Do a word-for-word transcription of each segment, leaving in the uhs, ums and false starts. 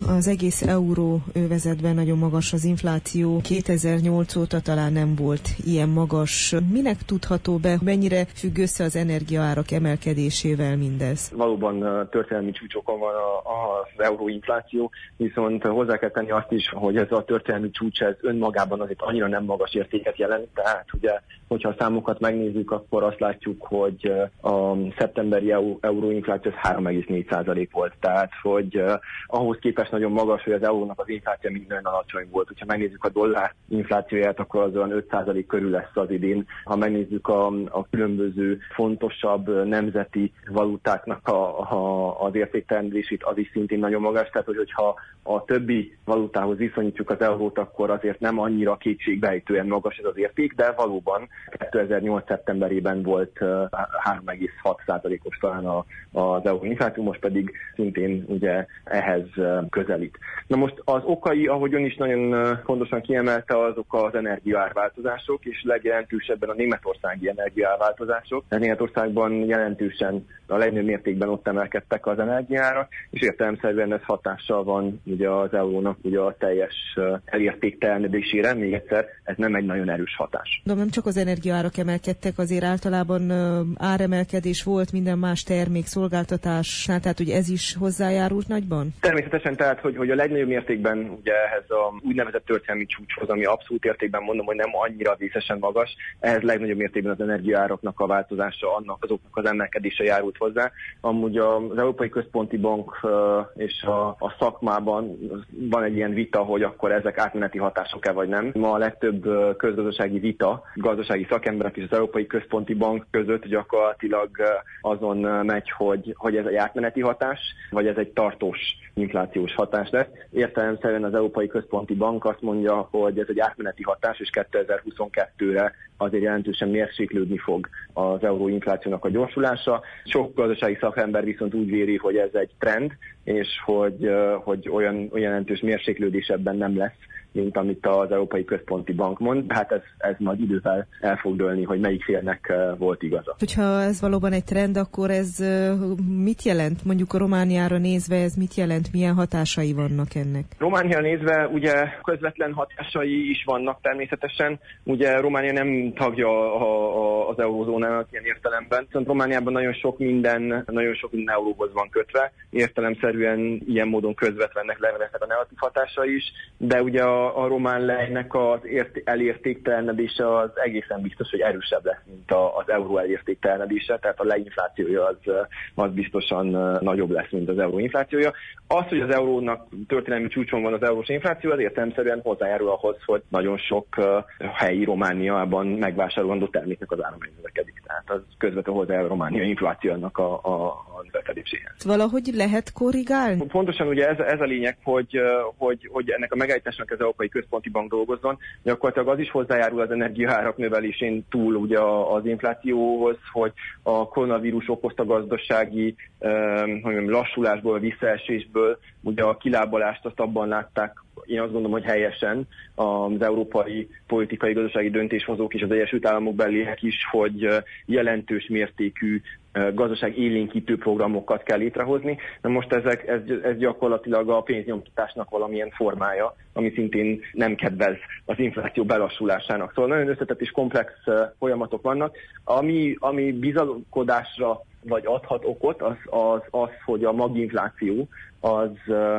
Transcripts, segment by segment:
Az egész euróövezetben nagyon magas az infláció. kétezer-nyolc óta talán nem volt ilyen magas. Minek tudható be, mennyire függ össze az energiaárak emelkedésével mindez? Valóban történelmi csúcsokon van az euróinfláció, viszont hozzá kell tenni azt is, hogy ez a történelmi csúcs ez önmagában azért annyira nem magas értéket jelent. Tehát ugye, hogyha a számokat megnézzük, akkor azt látjuk, hogy a szeptemberi euróinfláció három egész négy százalék volt. Tehát, hogy ahhoz képest nagyon magas, hogy az eurónak az infláció mind nagyon alacsony volt. Ha megnézzük a dollár inflációját, akkor az olyan öt százalék körül lesz az idén. Ha megnézzük a, a különböző fontosabb nemzeti valutáknak a, a, az értéktelenedését, az is szintén nagyon magas. Tehát, hogy, hogyha a többi valutához viszonyítjuk az eurót, akkor azért nem annyira kétségbejtően magas ez az érték, de valóban kétezer-nyolc szeptemberében volt három egész hat százalékos talán az euróinfláció, most pedig szintén ugye ehhez közelít. Na most az okai, ahogy ön is nagyon fontosan kiemelte, azok az energiaárváltozások, és legjelentősebben a németországi energiaárváltozások. Németországban jelentősen a legnagyobb mértékben ott emelkedtek az energiaárak, és értelemszerűen ez hatással van ugye az eurónak ugye a teljes elértéktelenedésére. Még egyszer, ez nem egy nagyon erős hatás. De nem csak az energiaárak emelkedtek, azért általában áremelkedés volt minden más termék, szolgáltatásnál, tehát hogy ez is hozzájárult nagyban? Természetesen, tehát, hogy, hogy a legnagyobb mértékben ugye ehhez a úgynevezett történelmi csúcshoz, ami abszolút értékben mondom, hogy nem annyira vészesen magas, ehhez legnagyobb mértékben az energiaáraknak a változása, annak azoknak az emelkedése járult hozzá. Amúgy az Európai Központi Bank és a, a szakmában van egy ilyen vita, hogy akkor ezek átmeneti hatások-e vagy nem. Ma a legtöbb közgazdasági vita, gazdasági szakemberek és az Európai Központi Bank között gyakorlatilag azon megy, hogy, hogy ez egy átmeneti hatás, vagy ez egy tartós inflációs hatás lesz. Értelemszerűen az Európai Központi Bank azt mondja, hogy ez egy átmeneti hatás, és kétezer-huszonkettőre azért jelentősen mérséklődni fog az euróinflációnak a gyorsulása. Sok gazdasági szakember viszont úgy véri, hogy ez egy trend, és hogy, hogy olyan, olyan jelentős mérséklődés ebben nem lesz, mint amit az Európai Központi Bank mond. Hát ez, ez majd idővel el fog dőlni, hogy melyik félnek volt igaza. Hogyha ez valóban egy trend, akkor ez mit jelent? Mondjuk a Romániára nézve ez mit jelent? Milyen hatásai vannak ennek? Romániára nézve ugye közvetlen hatásai is vannak természetesen. Ugye Románia nem tagja a, a, az eurózónának ilyen értelemben. Viszont Romániában nagyon sok minden, nagyon sok minden euróhoz van kötve. Értelemszerűen ilyen módon közvetlennek lesznek a negatív hatásai is, de ugye a a román lejnek az ért- elértéktelenedése az egészen biztos, hogy erősebb lesz, mint a, az euró elértéktelenedése, tehát a leinflációja az, az biztosan nagyobb lesz, mint az euróinflációja. Az, hogy az eurónak történelmi csúcson van az eurós infláció, az értelemszerűen hozzájárul ahhoz, hogy nagyon sok helyi Romániában megvásárolandó terméknek az ára megnövekedik. Tehát az közvetlenül hozzájárul a Románia inflációnak a, a, a növekedéséhez. Valahogy lehet korrigálni? Pontosan ugye ez, ez a lényeg, hogy, hogy, hogy ennek a megállításnak az Európai Központi Bank dolgozzon. Gyakorlatilag az is hozzájárul az energiaárak növelésén túl ugye az inflációhoz, hogy a koronavírus okozta gazdasági um, mondjam, lassulásból, visszaesésből ugye a kilábalást azt abban látták, én azt gondolom, hogy helyesen az európai politikai gazdasági döntéshozók és az Egyesült Államok beliek is, hogy jelentős mértékű gazdaság élénkítő programokat kell létrehozni. Na most ezek, ez, ez gyakorlatilag a pénznyomtatásnak valamilyen formája, ami szintén nem kedvez az infláció belassulásának. Szóval nagyon összetett és komplex folyamatok vannak. Ami, ami bizalkodásra vagy adhat okot, az, az, az hogy a maginfláció az,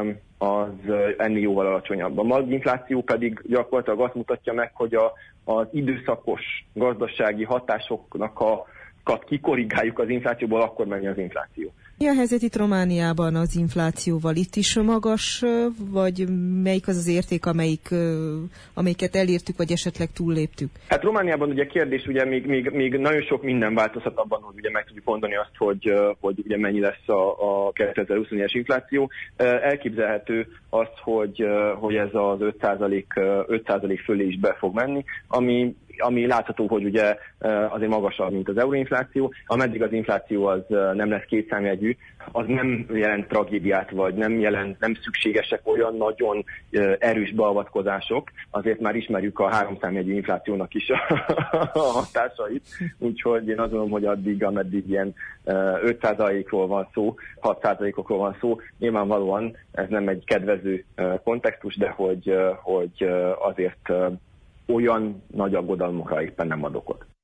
az ennél jóval alacsonyabb. A maginfláció pedig gyakorlatilag azt mutatja meg, hogy a, az időszakos gazdasági hatásoknak a kikorrigáljuk az inflációból, akkor megy az infláció. Mi a helyzet itt Romániában az inflációval? Itt is magas, vagy melyik az az érték, amelyik, amelyiket elértük, vagy esetleg túlléptük? Hát Romániában ugye kérdés, ugye még, még, még nagyon sok minden változhat abban, hogy ugye meg tudjuk mondani azt, hogy, hogy ugye mennyi lesz a, a kétezer-huszonnégyes infláció. Elképzelhető az, hogy, hogy ez az öt százalék, öt százalék fölé is be fog menni, ami ami látható, hogy ugye azért magasabb, mint az euróinfláció. Ameddig az infláció az nem lesz kétszámjegyű, az nem jelent tragédiát, vagy nem jelent, nem szükségesek olyan nagyon erős beavatkozások. Azért már ismerjük a háromszámjegyű inflációnak is a hatásait. Úgyhogy én azt gondolom, hogy addig, ameddig ilyen öt százalékról van szó, hat százalékokról van szó, nyilvánvalóan ez nem egy kedvező kontextus, de hogy, hogy azért olyan nagy aggodalmakra éppen nem ad okot.